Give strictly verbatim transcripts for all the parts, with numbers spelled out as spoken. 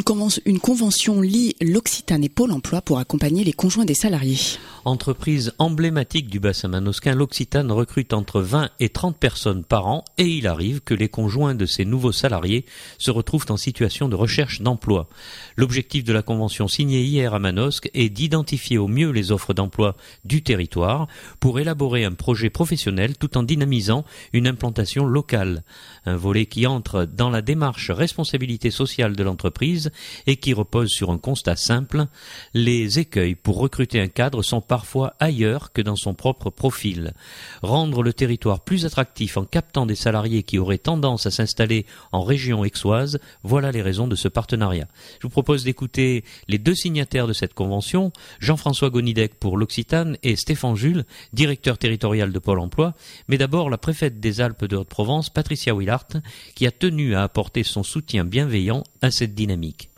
convention, une convention lie l'Occitane et Pôle emploi pour accompagner les conjoints des salariés. Entreprise emblématique du bassin manosquin, l'Occitane recrute entre vingt et trente personnes par an et il arrive que les conjoints de ces nouveaux salariés se retrouvent en situation de recherche d'emploi. L'objectif de la convention signée hier à Manosque est d'identifier au mieux les offres d'emploi du territoire pour élaborer un projet professionnel tout en dynamisant une implantation locale. Un volet qui entre dans la démarche responsabilité sociale de l'entreprise et qui repose sur un constat simple. Les écueils pour recruter un cadre sont parfois ailleurs que dans son propre profil. Rendre le territoire plus attractif en captant des salariés qui auraient tendance à s'installer en région aixoise, voilà les raisons de ce partenariat. Je vous propose d'écouter les deux signataires de cette convention, Jean-François Gonidec pour l'Occitane et Stéphane Jules, directeur territorial de Pôle emploi, mais d'abord la préfète des Alpes de Haute-Provence, Patricia Willart, qui a tenu à apporter son soutien bienveillant à cette dynamique.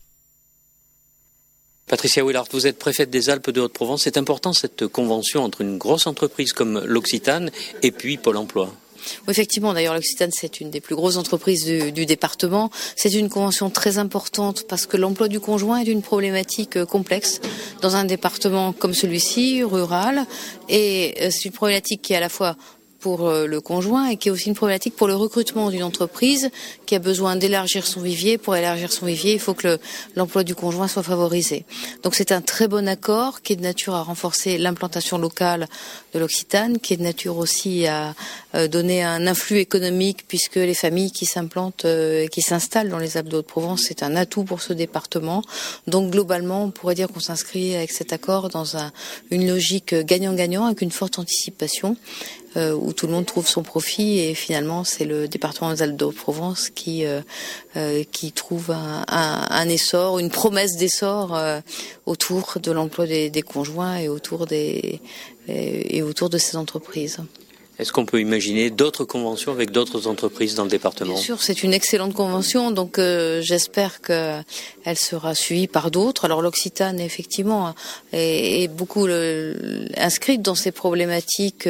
Patricia Willart, vous êtes préfète des Alpes de Haute-Provence. C'est important cette convention entre une grosse entreprise comme l'Occitane et puis Pôle emploi. Oui, effectivement, d'ailleurs l'Occitane c'est une des plus grosses entreprises du, du département. C'est une convention très importante parce que l'emploi du conjoint est une problématique complexe dans un département comme celui-ci, rural, et c'est une problématique qui est à la fois pour le conjoint et qui est aussi une problématique pour le recrutement d'une entreprise qui a besoin d'élargir son vivier. Pour élargir son vivier, il faut que le, l'emploi du conjoint soit favorisé. Donc c'est un très bon accord qui est de nature à renforcer l'implantation locale de l'Occitane, qui est de nature aussi à euh, donner un influx économique puisque les familles qui s'implantent et euh, qui s'installent dans les Alpes de Haute-Provence, c'est un atout pour ce département. Donc globalement, on pourrait dire qu'on s'inscrit avec cet accord dans un, une logique gagnant-gagnant avec une forte anticipation. Euh, où tout le monde trouve son profit et finalement c'est le département des Alpes de Haute-Provence qui euh, euh, qui trouve un, un, un essor, une promesse d'essor euh, autour de l'emploi des, des conjoints et autour des et, et autour de ces entreprises. Est-ce qu'on peut imaginer d'autres conventions avec d'autres entreprises dans le département ? Bien sûr, c'est une excellente convention, donc euh, j'espère qu'elle sera suivie par d'autres. Alors l'Occitane, effectivement, est, est beaucoup le, inscrite dans ces problématiques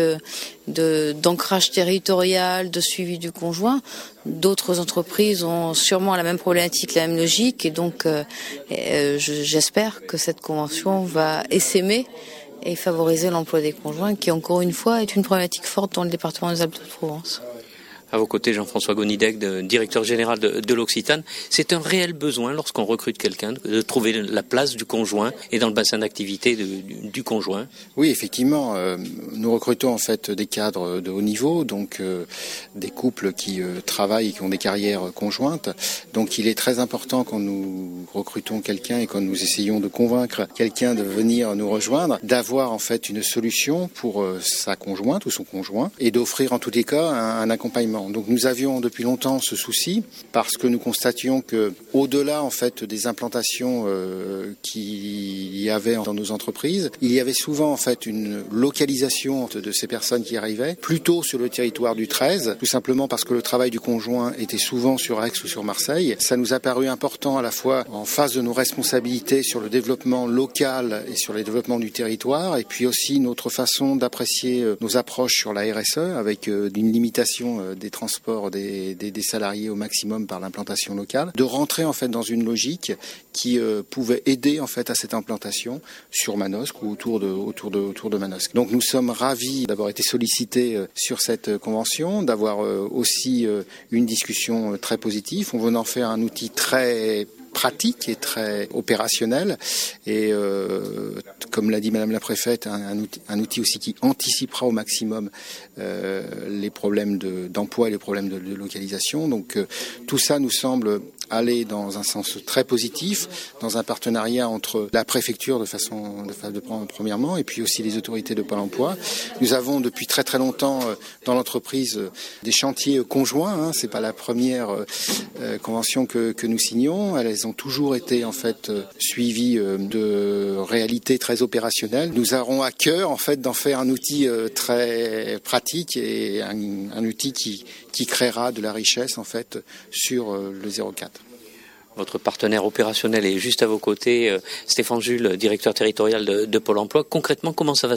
de, d'ancrage territorial, de suivi du conjoint. D'autres entreprises ont sûrement la même problématique, la même logique, et donc euh, euh, j'espère que cette convention va essaimer et favoriser l'emploi des conjoints, qui encore une fois est une problématique forte dans le département des Alpes de Provence. À vos côtés, Jean-François Gonidec, de, directeur général de, de l'Occitane. C'est un réel besoin, lorsqu'on recrute quelqu'un, de trouver la place du conjoint et dans le bassin d'activité de, du, du conjoint. Oui, effectivement. Euh, nous recrutons en fait des cadres de haut niveau, donc euh, des couples qui euh, travaillent et qui ont des carrières conjointes. Donc il est très important quand nous recrutons quelqu'un et quand nous essayons de convaincre quelqu'un de venir nous rejoindre, d'avoir en fait une solution pour euh, sa conjointe ou son conjoint et d'offrir en tous les cas un, un accompagnement. Donc nous avions depuis longtemps ce souci parce que nous constations que au-delà en fait des implantations euh, qu'il y avait dans nos entreprises, il y avait souvent en fait une localisation de ces personnes qui arrivaient plutôt sur le territoire du treize, tout simplement parce que le travail du conjoint était souvent sur Aix ou sur Marseille. Ça nous a paru important à la fois en face de nos responsabilités sur le développement local et sur le développement du territoire, et puis aussi notre façon d'apprécier nos approches sur la R S E avec une limitation des transport des, des, des salariés au maximum par l'implantation locale, de rentrer en fait dans une logique qui euh, pouvait aider en fait à cette implantation sur Manosque ou autour de, autour de, autour de Manosque. Donc nous sommes ravis d'avoir été sollicités euh, sur cette convention, d'avoir euh, aussi euh, une discussion euh, très positive. On veut en faire un outil très pratique et très opérationnel et euh, comme l'a dit Madame la Préfète, un, un, outil, un outil aussi qui anticipera au maximum euh, les problèmes de, d'emploi et les problèmes de, de localisation. Donc euh, tout ça nous semble aller dans un sens très positif, dans un partenariat entre la préfecture de façon de, de premièrement et puis aussi les autorités de Pôle emploi. Nous avons depuis très très longtemps euh, dans l'entreprise euh, des chantiers conjoints. Hein, c'est pas la première euh, convention que, que nous signons. Elles ont toujours été en fait euh, suivies euh, de réalités très opérationnelles. Nous aurons à cœur en fait d'en faire un outil euh, très pratique et un, un outil qui, qui créera de la richesse en fait sur euh, le zéro quatre. Votre partenaire opérationnel est juste à vos côtés, euh, Stéphane Jules, directeur territorial de, de Pôle emploi. Concrètement, comment ça va se passer ?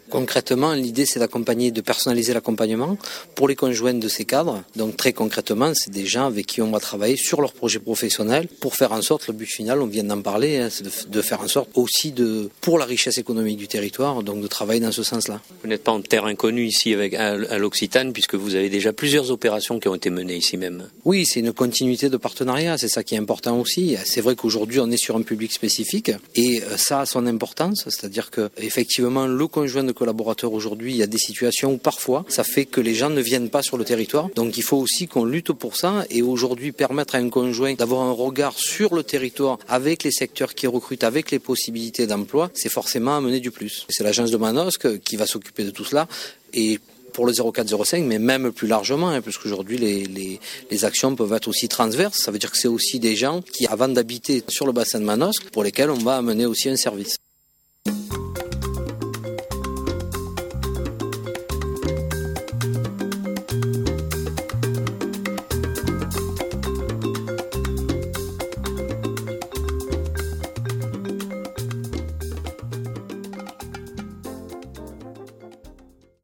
Concrètement, l'idée c'est d'accompagner, de personnaliser l'accompagnement pour les conjoints de ces cadres. Donc très concrètement, c'est des gens avec qui on va travailler sur leur projet professionnel pour faire en sorte, le but final, on vient d'en parler, hein, c'est de, de faire en sorte aussi de, pour la richesse économique du territoire, donc de travailler dans ce sens-là. Vous n'êtes pas en terre inconnue ici avec à, à l'Occitane puisque vous avez déjà plusieurs opérations qui ont été menées ici même. Oui, c'est une continuité de partenariat, c'est ça qui est important aussi. C'est vrai qu'aujourd'hui on est sur un public spécifique et ça a son importance, c'est-à-dire que effectivement le conjoint de collaborateurs aujourd'hui, il y a des situations où parfois ça fait que les gens ne viennent pas sur le territoire. Donc il faut aussi qu'on lutte pour ça et aujourd'hui permettre à un conjoint d'avoir un regard sur le territoire avec les secteurs qui recrutent, avec les possibilités d'emploi, c'est forcément amener du plus. C'est l'agence de Manosque qui va s'occuper de tout cela et pour le zéro quatre zéro cinq, mais même plus largement, hein, parce qu'aujourd'hui les, les, les actions peuvent être aussi transverses. Ça veut dire que c'est aussi des gens qui, avant d'habiter sur le bassin de Manosque, pour lesquels on va amener aussi un service.